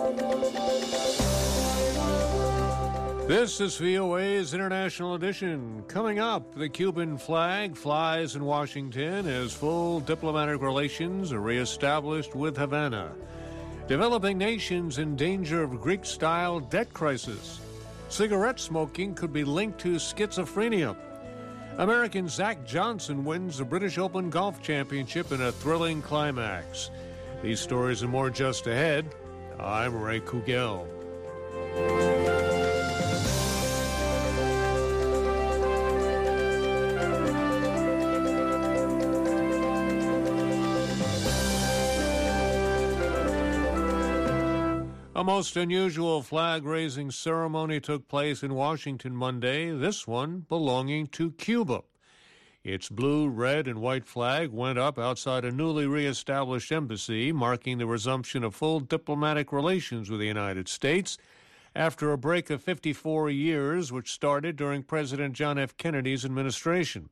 This is VOA's International Edition. Coming up, the Cuban flag flies in Washington as full diplomatic relations are reestablished with Havana. Developing nations in danger of Greek-style debt crisis. Cigarette smoking could be linked to schizophrenia. American Zach Johnson wins the British Open Golf Championship in a thrilling climax. These stories and more just ahead. I'm Ray Kugel. A most unusual flag-raising ceremony took place in Washington Monday, this one belonging to Cuba. Its blue, red, and white flag went up outside a newly reestablished embassy, marking the resumption of full diplomatic relations with the United States after a break of 54 years, which started during President John F. Kennedy's administration.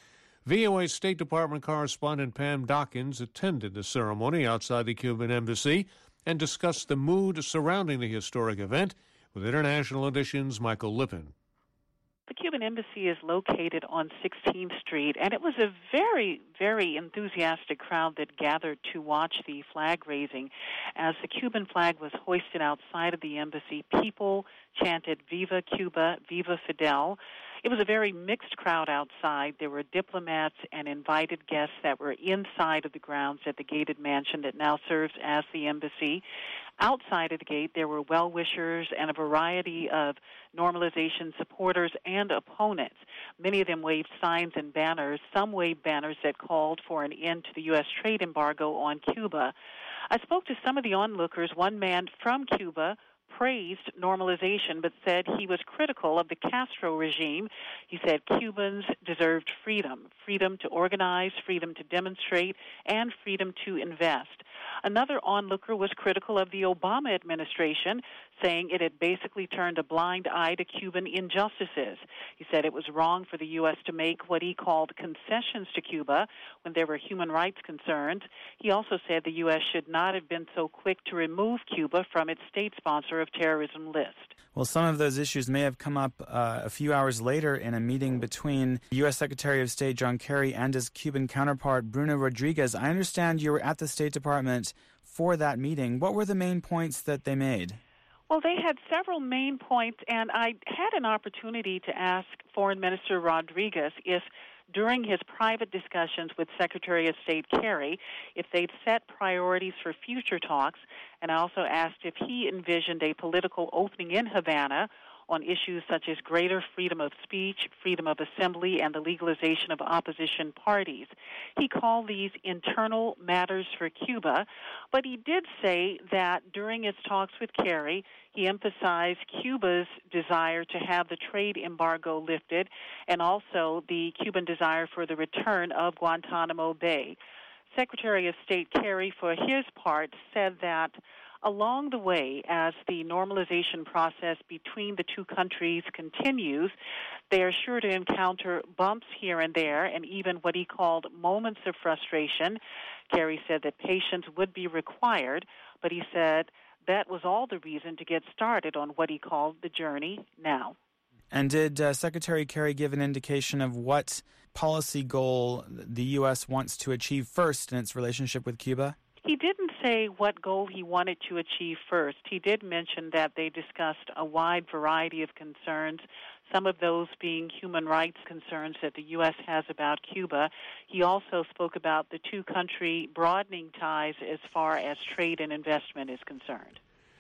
VOA State Department correspondent Pam Dawkins attended the ceremony outside the Cuban embassy and discussed the mood surrounding the historic event with International Edition's Michael Lippin. The Cuban embassy is located on 16th Street, and it was a very, very enthusiastic crowd that gathered to watch the flag raising. As the Cuban flag was hoisted outside of the embassy, people chanted "Viva Cuba, Viva Fidel." It was a very mixed crowd outside. There were diplomats and invited guests that were inside of the grounds at the gated mansion that now serves as the embassy. Outside of the gate, there were well-wishers and a variety of normalization supporters and opponents. Many of them waved signs and banners. Some waved banners that called for an end to the U.S. trade embargo on Cuba. I spoke to some of the onlookers. One man from Cuba praised normalization but said he was critical of the Castro regime. He said Cubans deserved freedom, freedom to organize, freedom to demonstrate, and freedom to invest. Another onlooker was critical of the Obama administration, saying it had basically turned a blind eye to Cuban injustices. He said it was wrong for the U.S. to make what he called concessions to Cuba when there were human rights concerns. He also said the U.S. should not have been so quick to remove Cuba from its state sponsor of terrorism list. Well, some of those issues may have come up a few hours later in a meeting between U.S. Secretary of State John Kerry and his Cuban counterpart Bruno Rodriguez. I understand you were at the State Department for that meeting. What were the main points that they made? Well, they had several main points, and I had an opportunity to ask Foreign Minister Rodriguez if during his private discussions with Secretary of State Kerry, if they'd set priorities for future talks, and I also asked if he envisioned a political opening in Havana on issues such as greater freedom of speech, freedom of assembly, and the legalization of opposition parties. He called these internal matters for Cuba, but he did say that during his talks with Kerry, he emphasized Cuba's desire to have the trade embargo lifted and also the Cuban desire for the return of Guantanamo Bay. Secretary of State Kerry, for his part, said that along the way, as the normalization process between the two countries continues, they are sure to encounter bumps here and there and even what he called moments of frustration. Kerry said that patience would be required, but he said that was all the reason to get started on what he called the journey now. And did Secretary Kerry give an indication of what policy goal the U.S. wants to achieve first in its relationship with Cuba? He didn't say what goal he wanted to achieve first. He did mention that they discussed a wide variety of concerns, some of those being human rights concerns that the U.S. has about Cuba. He also spoke about the two-country broadening ties as far as trade and investment is concerned.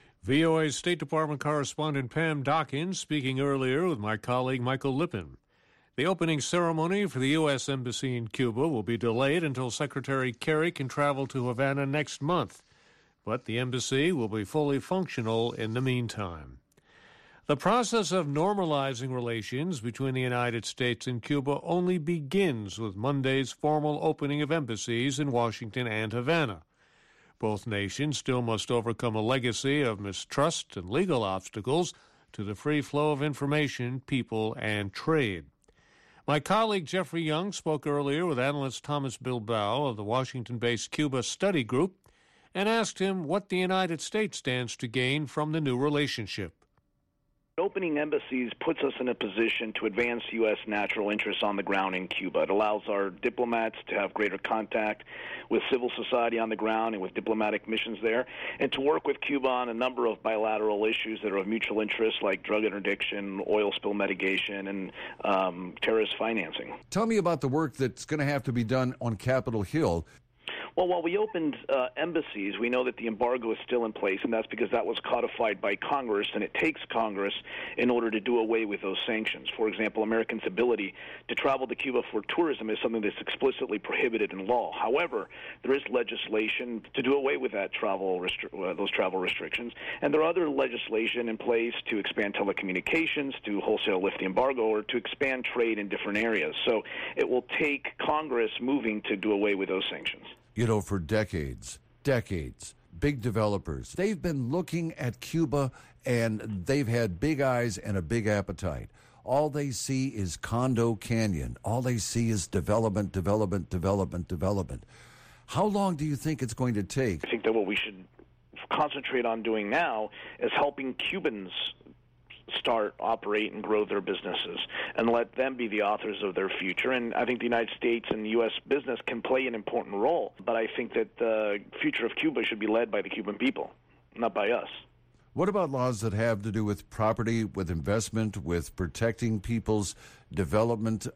VOA's State Department correspondent Pam Dawkins speaking earlier with my colleague Michael Lippin. The opening ceremony for the U.S. Embassy in Cuba will be delayed until Secretary Kerry can travel to Havana next month, but the embassy will be fully functional in the meantime. The process of normalizing relations between the United States and Cuba only begins with Monday's formal opening of embassies in Washington and Havana. Both nations still must overcome a legacy of mistrust and legal obstacles to the free flow of information, people, and trade. My colleague Jeffrey Young spoke earlier with analyst Thomas Bilbao of the Washington-based Cuba Study Group and asked him what the United States stands to gain from the new relationship. Opening embassies puts us in a position to advance U.S. natural interests on the ground in Cuba. It allows our diplomats to have greater contact with civil society on the ground and with diplomatic missions there, and to work with Cuba on a number of bilateral issues that are of mutual interest, like drug interdiction, oil spill mitigation, and terrorist financing. Tell me about the work that's going to have to be done on Capitol Hill. Well, while we opened embassies, we know that the embargo is still in place, and that's because that was codified by Congress, and it takes Congress in order to do away with those sanctions. For example, Americans' ability to travel to Cuba for tourism is something that's explicitly prohibited in law. However, there is legislation to do away with that those travel restrictions, and there are other legislation in place to expand telecommunications, to wholesale lift the embargo, or to expand trade in different areas. So it will take Congress moving to do away with those sanctions. You know, for decades, big developers, they've been looking at Cuba and they've had big eyes and a big appetite. All they see is Condo Canyon. All they see is development. How long do you think it's going to take? I think that what we should concentrate on doing now is helping Cubans start, operate, and grow their businesses, and let them be the authors of their future. And I think the United States and U.S. business can play an important role, but I think that the future of Cuba should be led by the Cuban people, not by us. What about laws that have to do with property, with investment, with protecting people's development?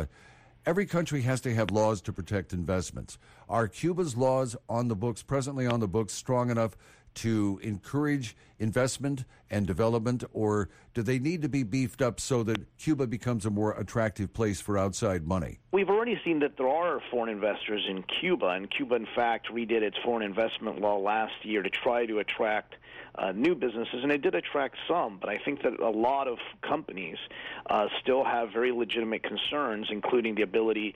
Every country has to have laws to protect investments. Are Cuba's laws presently on the books, strong enough to encourage investment and development, or do they need to be beefed up so that Cuba becomes a more attractive place for outside money? We've already seen that there are foreign investors in Cuba, and Cuba, in fact, redid its foreign investment law last year to try to attract new businesses, and it did attract some, but I think that a lot of companies still have very legitimate concerns, including the ability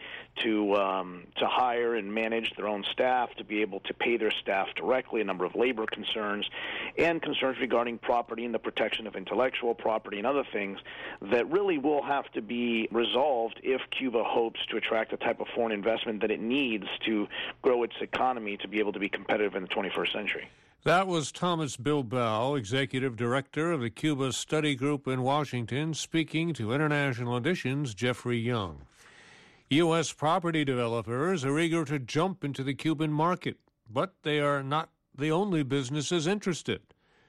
to hire and manage their own staff, to be able to pay their staff directly, a number of labor concerns, and concerns regarding property and the protection of intellectual property and other things that really will have to be resolved if Cuba hopes to attract the type of foreign investment that it needs to grow its economy to be able to be competitive in the 21st century. That was Thomas Bilbao, Executive Director of the Cuba Study Group in Washington, speaking to International Edition's Jeffrey Young. U.S. property developers are eager to jump into the Cuban market, but they are not the only businesses interested.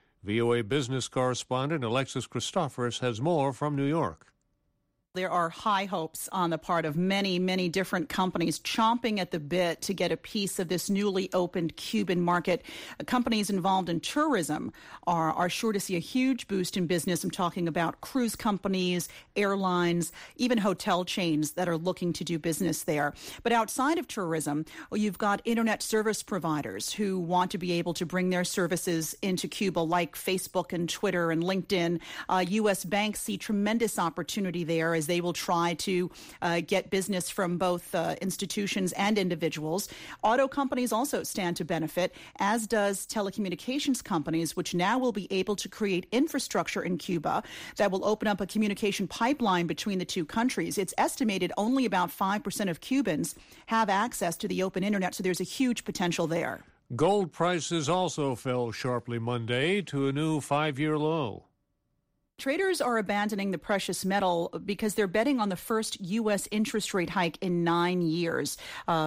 VOA business correspondent Alexis Christoforous has more from New York. There are high hopes on the part of many, many different companies chomping at the bit to get a piece of this newly opened Cuban market. Companies involved in tourism are sure to see a huge boost in business. I'm talking about cruise companies, airlines, even hotel chains that are looking to do business there. But outside of tourism, you've got internet service providers who want to be able to bring their services into Cuba, like Facebook and Twitter and LinkedIn. U.S. banks see tremendous opportunity there as they will try to get business from both institutions and individuals. Auto companies also stand to benefit, as does telecommunications companies, which now will be able to create infrastructure in Cuba that will open up a communication pipeline between the two countries. It's estimated only about 5% of Cubans have access to the open internet, so there's a huge potential there. Gold prices also fell sharply Monday to a new 5-year low. Traders are abandoning the precious metal because they're betting on the first U.S. interest rate hike in 9 years.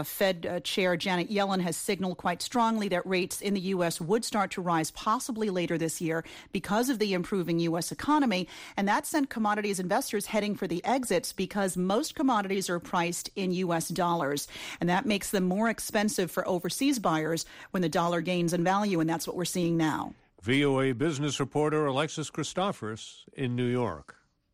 Fed Chair Janet Yellen has signaled quite strongly that rates in the U.S. would start to rise possibly later this year because of the improving U.S. economy. And that sent commodities investors heading for the exits because most commodities are priced in U.S. dollars. And that makes them more expensive for overseas buyers when the dollar gains in value. And that's what we're seeing now. VOA business reporter Alexis Christoforous in New York.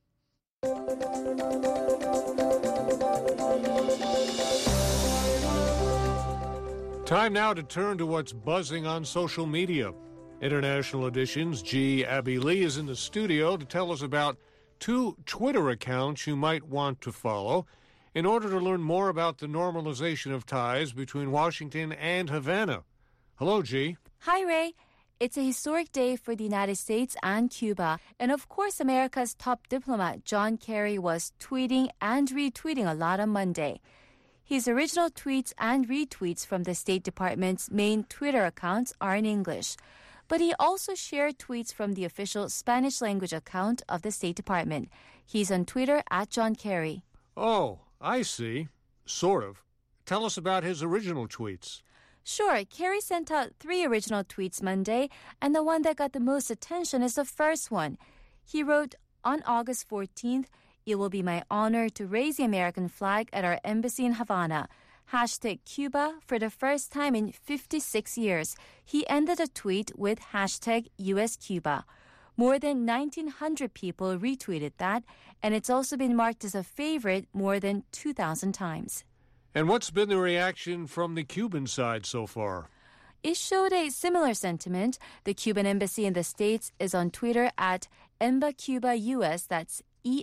Time now to turn to what's buzzing on social media. International Edition's G. Abby Lee is in the studio to tell us about 2 Twitter accounts you might want to follow in order to learn more about the normalization of ties between Washington and Havana. Hello, G. Hi, Ray. It's a historic day for the United States and Cuba. And of course, America's top diplomat, John Kerry, was tweeting and retweeting a lot on Monday. His original tweets and retweets from the State Department's main Twitter accounts are in English. But he also shared tweets from the official Spanish language account of the State Department. He's on Twitter at John Kerry. Oh, I see. Sort of. Tell us about his original tweets. Sure, Kerry sent out 3 original tweets Monday, and the one that got the most attention is the first one. He wrote, on August 14th, it will be my honor to raise the American flag at our embassy in Havana. Hashtag Cuba for the first time in 56 years. He ended the tweet with hashtag US Cuba. More than 1,900 people retweeted that, and it's also been marked as a favorite more than 2,000 times. And what's been the reaction from the Cuban side so far? It showed a similar sentiment. The Cuban embassy in the States is on Twitter at EmbaCubaUS, that's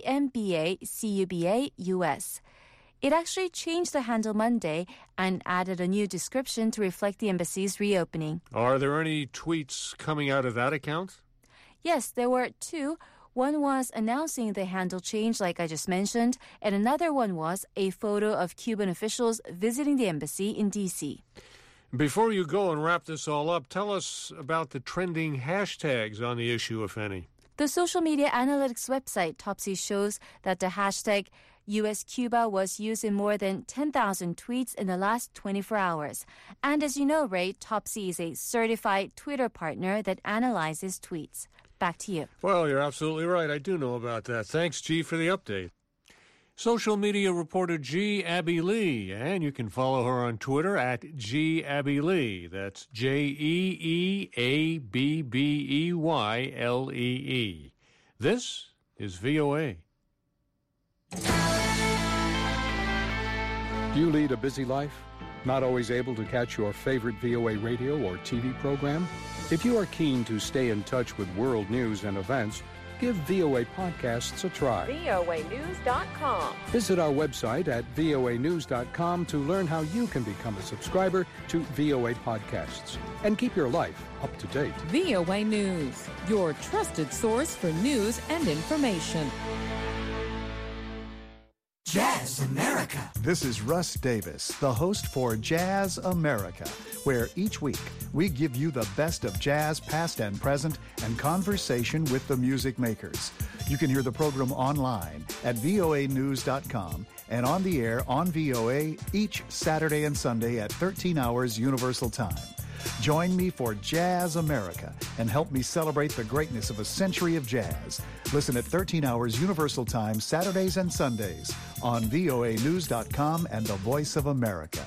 EMBACUBA-US. It actually changed the handle Monday and added a new description to reflect the embassy's reopening. Are there any tweets coming out of that account? Yes, there were 2. One was announcing the handle change, like I just mentioned, and another one was a photo of Cuban officials visiting the embassy in D.C. Before you go and wrap this all up, tell us about the trending hashtags on the issue, if any. The social media analytics website Topsy shows that the hashtag US Cuba was used in more than 10,000 tweets in the last 24 hours. And as you know, Ray, Topsy is a certified Twitter partner that analyzes tweets. Back to you. Well, you're absolutely right. I do know about that. Thanks, G, for the update. Social media reporter G. Abby Lee, and you can follow her on Twitter at G. Abby Lee. That's JeeAbbeYlee. This is VOA. Do you lead a busy life? Not always able to catch your favorite VOA radio or TV program? If you are keen to stay in touch with world news and events, give VOA Podcasts a try. voanews.com. Visit our website at voanews.com to learn how you can become a subscriber to VOA Podcasts and keep your life up to date. VOA News, your trusted source for news and information. Jazz America. This is Russ Davis, the host for Jazz America, where each week we give you the best of jazz past and present and conversation with the music makers. You can hear the program online at voanews.com and on the air on VOA each Saturday and Sunday at 13 hours Universal Time. Join me for Jazz America and help me celebrate the greatness of a century of jazz. Listen at 13 hours Universal Time, Saturdays and Sundays on voanews.com and the Voice of America.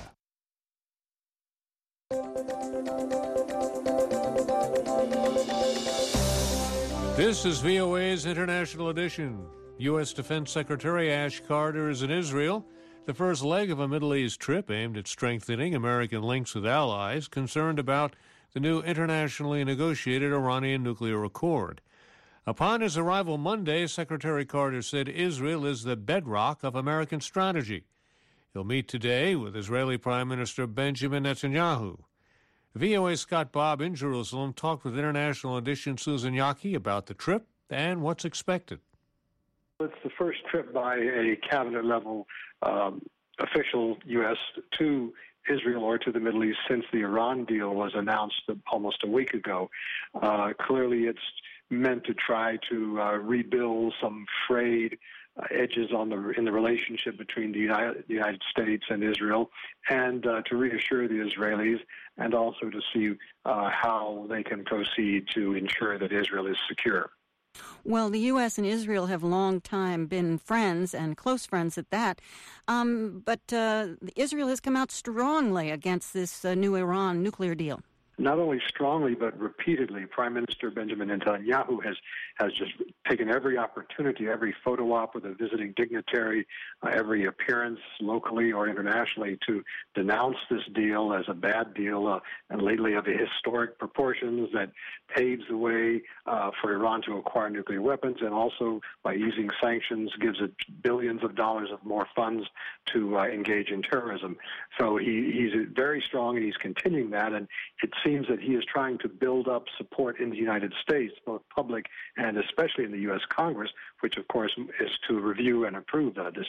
This is VOA's International Edition. U.S. Defense Secretary Ash Carter is in Israel. The first leg of a Middle East trip aimed at strengthening American links with allies concerned about the new internationally negotiated Iranian nuclear accord. Upon his arrival Monday, Secretary Carter said Israel is the bedrock of American strategy. He'll meet today with Israeli Prime Minister Benjamin Netanyahu. VOA's Scott Bobb in Jerusalem talked with International Edition Susan Yaki about the trip and what's expected. It's the first trip by a cabinet-level official, U.S., to Israel or to the Middle East since the Iran deal was announced almost a week ago. Clearly, it's meant to try to rebuild some frayed edges in the relationship between the United States and Israel, and to reassure the Israelis, and also to see how they can proceed to ensure that Israel is secure. Well, the U.S. and Israel have long time been friends, and close friends at that. But Israel has come out strongly against this new Iran nuclear deal. Not only strongly, but repeatedly. Prime Minister Benjamin Netanyahu has just taken every opportunity, every photo op with a visiting dignitary, every appearance locally or internationally to denounce this deal as a bad deal, and lately of the historic proportions that paves the way for Iran to acquire nuclear weapons, and also by easing sanctions gives it billions of dollars of more funds to engage in terrorism. So he's very strong, and he's continuing that, and it seems that he is trying to build up support in the United States, both public and especially in the U.S. Congress, which, of course, is to review and approve this deal.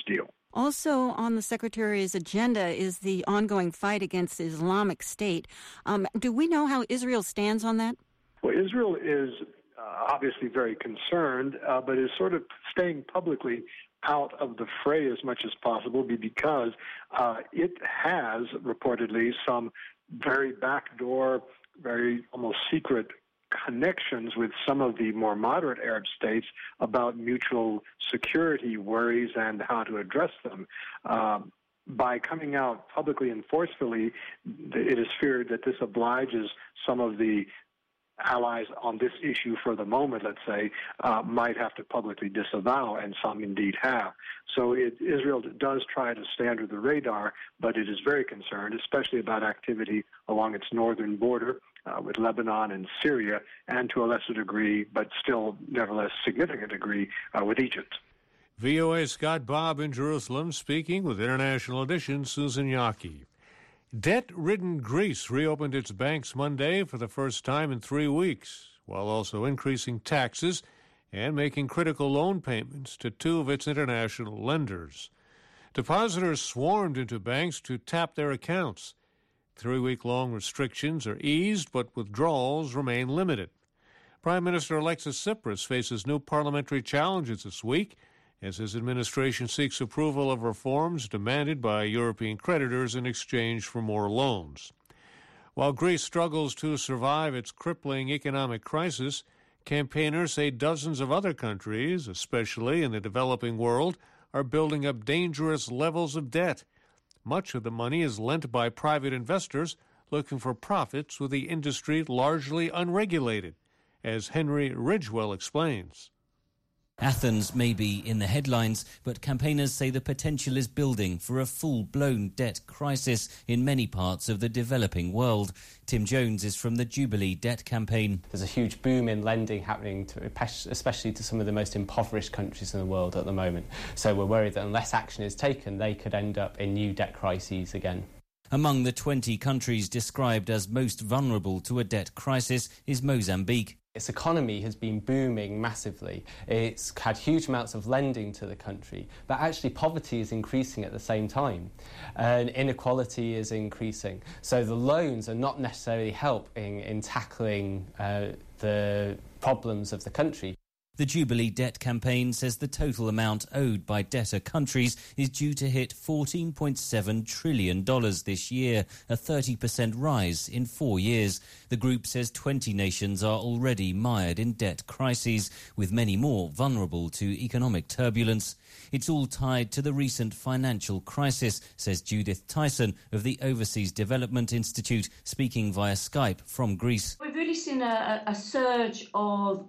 Also on the Secretary's agenda is the ongoing fight against Islamic State. Do we know how Israel stands on that? Well, Israel is obviously very concerned, but is sort of staying publicly out of the fray as much as possible because it has reportedly some very backdoor, very almost secret connections with some of the more moderate Arab states about mutual security worries and how to address them. By coming out publicly and forcefully, it is feared that this obliges some of the allies on this issue for the moment, let's say, might have to publicly disavow, and some indeed have. So Israel does try to stay under the radar, but it is very concerned, especially about activity along its northern border with Lebanon and Syria, and to a lesser degree, but still nevertheless significant degree, with Egypt. VOA Scott Bob in Jerusalem speaking with International Edition's Susan Yaki. Debt-ridden Greece reopened its banks Monday for the first time in 3 weeks, while also increasing taxes and making critical loan payments to 2 of its international lenders. Depositors swarmed into banks to tap their accounts. 3-week-long restrictions are eased, but withdrawals remain limited. Prime Minister Alexis Tsipras faces new parliamentary challenges this week as his administration seeks approval of reforms demanded by European creditors in exchange for more loans. While Greece struggles to survive its crippling economic crisis, campaigners say dozens of other countries, especially in the developing world, are building up dangerous levels of debt. Much of the money is lent by private investors looking for profits with the industry largely unregulated, as Henry Ridgewell explains. Athens may be in the headlines, but campaigners say the potential is building for a full-blown debt crisis in many parts of the developing world. Tim Jones is from the Jubilee Debt Campaign. There's a huge boom in lending happening, especially to some of the most impoverished countries in the world at the moment. So we're worried that unless action is taken, they could end up in new debt crises again. Among the 20 countries described as most vulnerable to a debt crisis is Mozambique. Its economy has been booming massively. It's had huge amounts of lending to the country, but actually poverty is increasing at the same time, and inequality is increasing. So the loans are not necessarily helping in tackling the problems of the country. The Jubilee Debt Campaign says the total amount owed by debtor countries is due to hit $14.7 trillion this year, a 30% rise in 4 years. The group says 20 nations are already mired in debt crises, with many more vulnerable to economic turbulence. It's all tied to the recent financial crisis, says Judith Tyson of the Overseas Development Institute, speaking via Skype from Greece. We've really seen a surge of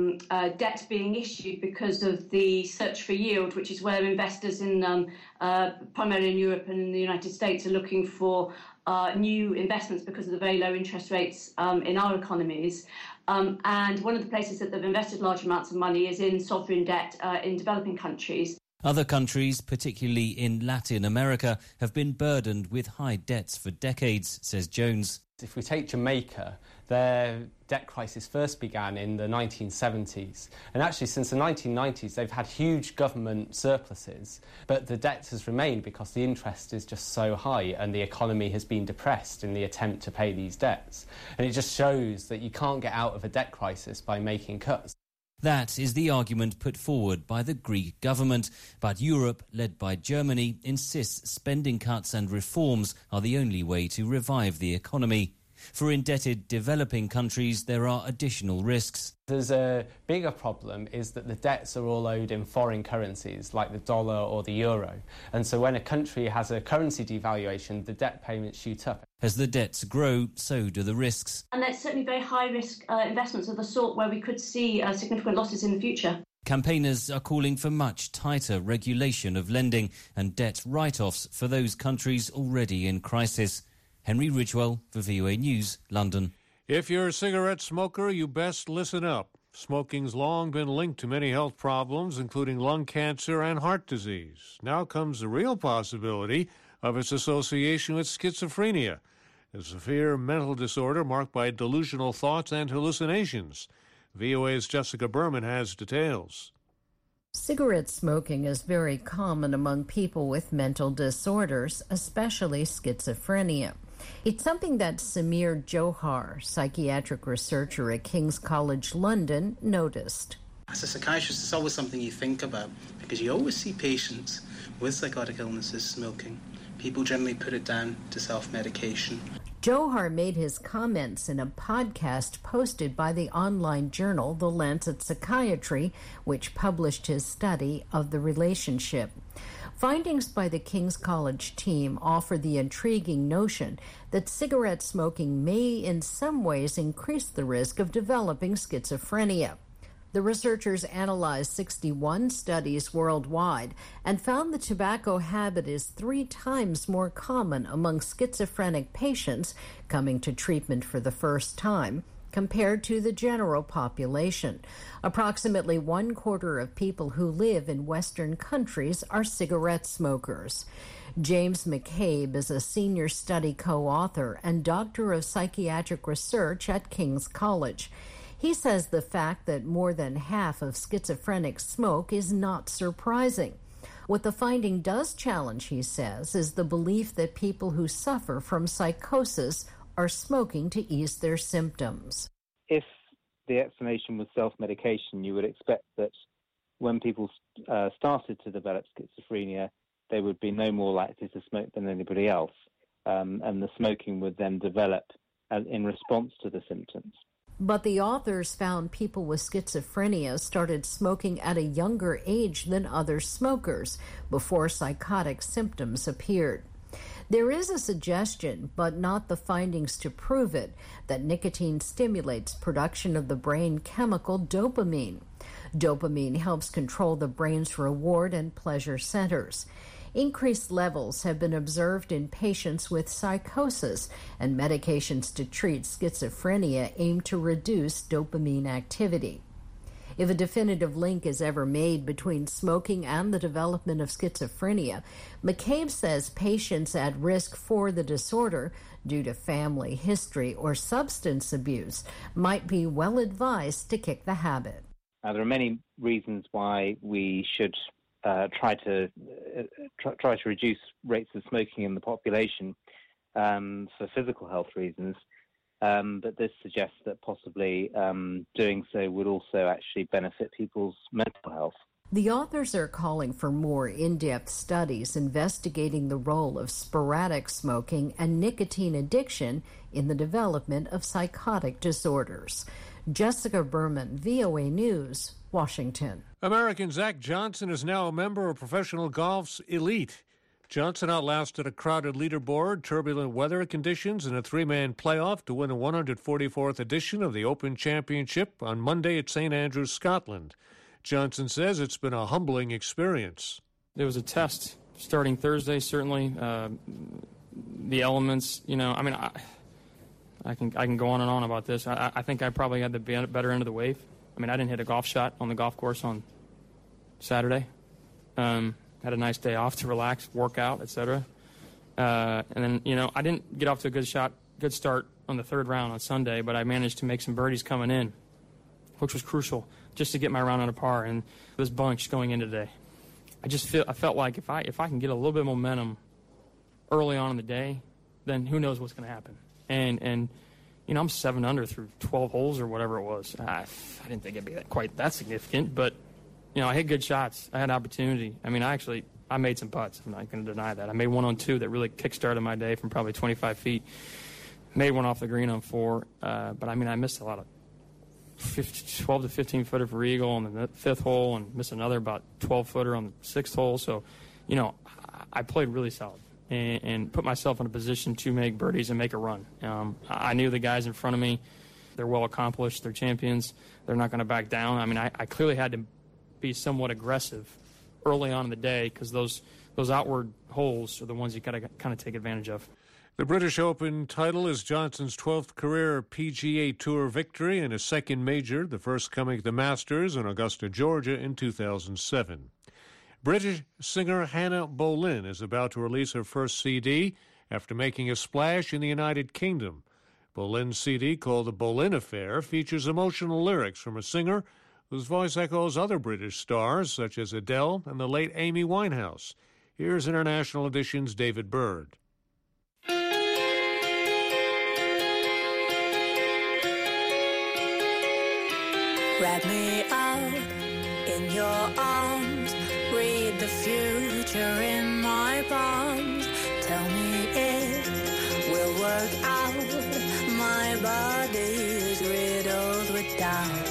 debt being issued because of the search for yield, which is where investors in primarily in Europe and in the United States are looking for new investments because of the very low interest rates in our economies. And one of the places that they've invested large amounts of money is in sovereign debt in developing countries. Other countries, particularly in Latin America, have been burdened with high debts for decades, says Jones. If we take Jamaica, their debt crisis first began in the 1970s. And actually, since the 1990s, they've had huge government surpluses. But the debt has remained because the interest is just so high and the economy has been depressed in the attempt to pay these debts. And it just shows that you can't get out of a debt crisis by making cuts. That is the argument put forward by the Greek government. But Europe, led by Germany, insists spending cuts and reforms are the only way to revive the economy. For indebted developing countries, there are additional risks. There's a bigger problem is that the debts are all owed in foreign currencies, like the dollar or the euro. And so when a country has a currency devaluation, the debt payments shoot up. As the debts grow, so do the risks. And that's certainly very high-risk investments of the sort where we could see significant losses in the future. Campaigners are calling for much tighter regulation of lending and debt write-offs for those countries already in crisis. Henry Ridgewell for VOA News, London. If you're a cigarette smoker, you best listen up. Smoking's long been linked to many health problems, including lung cancer and heart disease. Now comes the real possibility of its association with schizophrenia, a severe mental disorder marked by delusional thoughts and hallucinations. VOA's Jessica Berman has details. Cigarette smoking is very common among people with mental disorders, especially schizophrenia. It's something that Samir Johar, psychiatric researcher at King's College London, noticed. As a psychiatrist, it's always something you think about because you always see patients with psychotic illnesses smoking. People generally put it down to self-medication. Johar made his comments in a podcast posted by the online journal The Lancet Psychiatry, which published his study of the relationship. Findings by the King's College team offer the intriguing notion that cigarette smoking may in some ways increase the risk of developing schizophrenia. The researchers analyzed 61 studies worldwide and found the tobacco habit is 3 times more common among schizophrenic patients coming to treatment for the first time compared to the general population. Approximately 1/4 of people who live in Western countries are cigarette smokers. James McCabe is a senior study co-author and doctor of psychiatric research at King's College. He says the fact that more than half of schizophrenics smoke is not surprising. What the finding does challenge, he says, is the belief that people who suffer from psychosis are smoking to ease their symptoms. If the explanation was self-medication, you would expect that when people started to develop schizophrenia, they would be no more likely to smoke than anybody else, and the smoking would then develop in response to the symptoms. But the authors found people with schizophrenia started smoking at a younger age than other smokers before psychotic symptoms appeared. There is a suggestion, but not the findings to prove it, that nicotine stimulates production of the brain chemical dopamine. Dopamine helps control the brain's reward and pleasure centers. Increased levels have been observed in patients with psychosis, and medications to treat schizophrenia aim to reduce dopamine activity. If a definitive link is ever made between smoking and the development of schizophrenia, McCabe says patients at risk for the disorder due to family history or substance abuse might be well advised to kick the habit. There are many reasons why we should try to reduce rates of smoking in the population for physical health reasons, but this suggests that possibly doing so would also actually benefit people's mental health. The authors are calling for more in-depth studies investigating the role of sporadic smoking and nicotine addiction in the development of psychotic disorders. Jessica Berman, VOA News, Washington. American Zach Johnson is now a member of professional golf's elite. Johnson outlasted a crowded leaderboard, turbulent weather conditions, and a 3-man playoff to win the 144th edition of the Open Championship on Monday at St. Andrews, Scotland. Johnson says it's been a humbling experience. It was a test starting Thursday, certainly. The elements, I can go on and on about this. I think I probably had the better end of the wave. I didn't hit a golf shot on the golf course on Saturday. Had a nice day off to relax, work out, etc. And then, I didn't get off to a good start on the 3rd round on Sunday, but I managed to make some birdies coming in, which was crucial just to get my round on a par. And this bunch going in today, I felt like if I can get a little bit of momentum early on in the day, then who knows what's going to happen. And I'm 7 under through 12 holes or whatever it was. I didn't think it'd be quite that significant, but I hit good shots. I had opportunity. I made some putts. I'm not going to deny that. I made one on 2 that really kick-started my day from probably 25 feet. Made one off the green on 4. But I missed a lot of 12 to 15-footer for eagle on the 5th hole and missed another about 12-footer on the 6th hole. So, I played really solid and put myself in a position to make birdies and make a run. I knew the guys in front of me. They're well accomplished. They're champions. They're not going to back down. I clearly had to be somewhat aggressive early on in the day because those outward holes are the ones you got to kind of take advantage of. The British Open title is Johnson's 12th career PGA Tour victory and his second major, the first coming at the Masters in Augusta, Georgia in 2007. British singer Hannah Boleyn is about to release her first CD after making a splash in the United Kingdom. Boleyn's CD, called The Boleyn Affair, features emotional lyrics from a singer whose voice echoes other British stars such as Adele and the late Amy Winehouse. Here's International Edition's David Byrd. Wrap me up in your arms, read the future in my palms. Tell me it will work out. My body is riddled with doubt.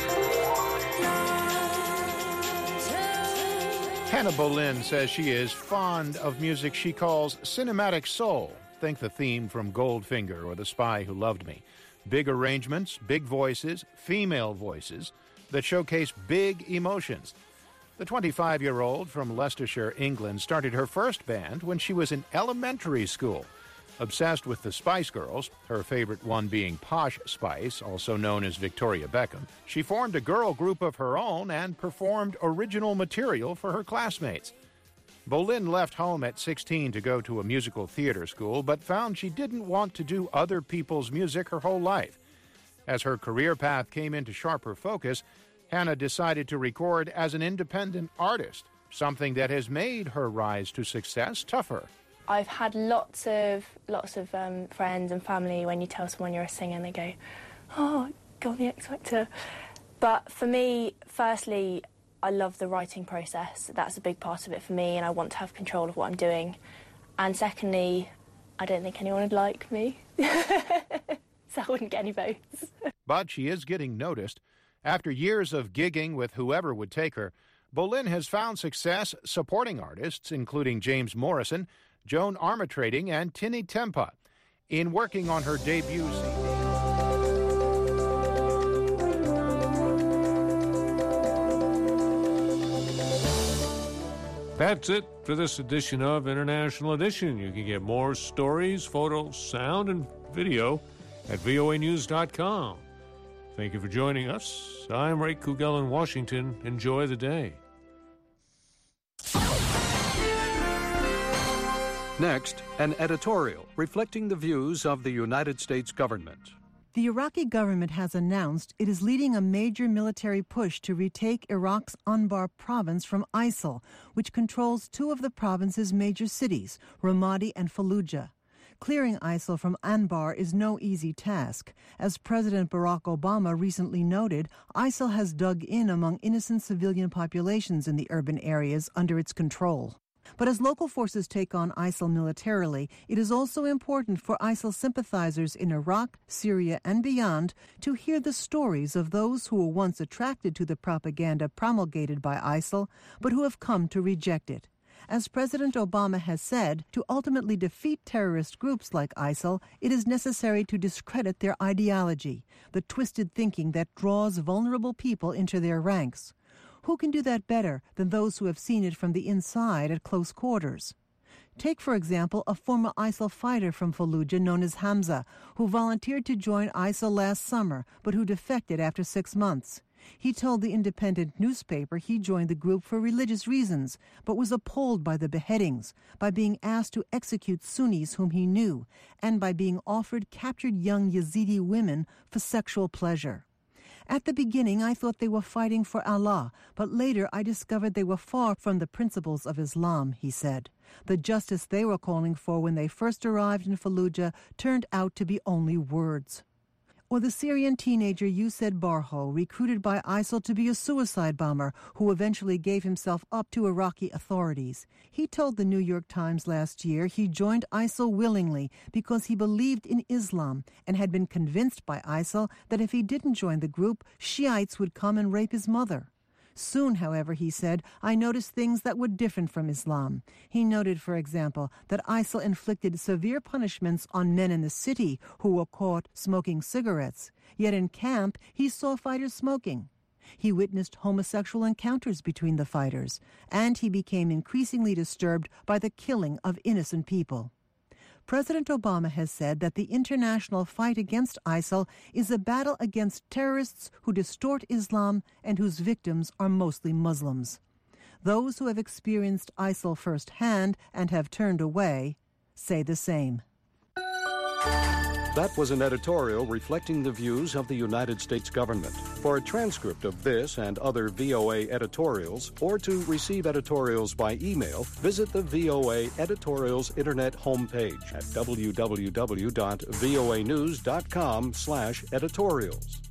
Hannah Boleyn says she is fond of music she calls cinematic soul. Think the theme from Goldfinger or The Spy Who Loved Me. Big arrangements, big voices, female voices that showcase big emotions. The 25-year-old from Leicestershire, England, started her first band when she was in elementary school. Obsessed with the Spice Girls, her favorite one being Posh Spice, also known as Victoria Beckham, she formed a girl group of her own and performed original material for her classmates. Boleyn left home at 16 to go to a musical theater school, but found she didn't want to do other people's music her whole life. As her career path came into sharper focus, Hannah decided to record as an independent artist, something that has made her rise to success tougher. I've had lots of friends and family, when you tell someone you're a singer, and they go, "Oh, go on the X Factor." But for me, firstly, I love the writing process. That's a big part of it for me, and I want to have control of what I'm doing. And secondly, I don't think anyone would like me, so I wouldn't get any votes. But she is getting noticed. After years of gigging with whoever would take her, Boleyn has found success supporting artists, including James Morrison, Joan Armatrading, and Tinny Tempa, in working on her debut CD. That's it for this edition of International Edition. You can get more stories, photos, sound, and video at voanews.com. Thank you for joining us. I'm Ray Kugel in Washington. Enjoy the day. Next, an editorial reflecting the views of the United States government. The Iraqi government has announced it is leading a major military push to retake Iraq's Anbar province from ISIL, which controls two of the province's major cities, Ramadi and Fallujah. Clearing ISIL from Anbar is no easy task. As President Barack Obama recently noted, ISIL has dug in among innocent civilian populations in the urban areas under its control. But as local forces take on ISIL militarily, it is also important for ISIL sympathizers in Iraq, Syria, and beyond to hear the stories of those who were once attracted to the propaganda promulgated by ISIL, but who have come to reject it. As President Obama has said, to ultimately defeat terrorist groups like ISIL, it is necessary to discredit their ideology, the twisted thinking that draws vulnerable people into their ranks. Who can do that better than those who have seen it from the inside at close quarters? Take, for example, a former ISIL fighter from Fallujah known as Hamza, who volunteered to join ISIL last summer, but who defected after 6 months. He told the Independent newspaper he joined the group for religious reasons, but was appalled by the beheadings, by being asked to execute Sunnis whom he knew, and by being offered captured young Yazidi women for sexual pleasure. At the beginning, I thought they were fighting for Allah, but later I discovered they were far from the principles of Islam, he said. The justice they were calling for when they first arrived in Fallujah turned out to be only words. Or the Syrian teenager Youssef Barho, recruited by ISIL to be a suicide bomber, who eventually gave himself up to Iraqi authorities. He told the New York Times last year he joined ISIL willingly because he believed in Islam and had been convinced by ISIL that if he didn't join the group, Shiites would come and rape his mother. Soon, however, he said, I noticed things that were different from Islam. He noted, for example, that ISIL inflicted severe punishments on men in the city who were caught smoking cigarettes. Yet in camp, he saw fighters smoking. He witnessed homosexual encounters between the fighters, and he became increasingly disturbed by the killing of innocent people. President Obama has said that the international fight against ISIL is a battle against terrorists who distort Islam and whose victims are mostly Muslims. Those who have experienced ISIL firsthand and have turned away say the same. That was an editorial reflecting the views of the United States government. For a transcript of this and other VOA editorials, or to receive editorials by email, visit the VOA Editorials Internet homepage at www.voanews.com/editorials.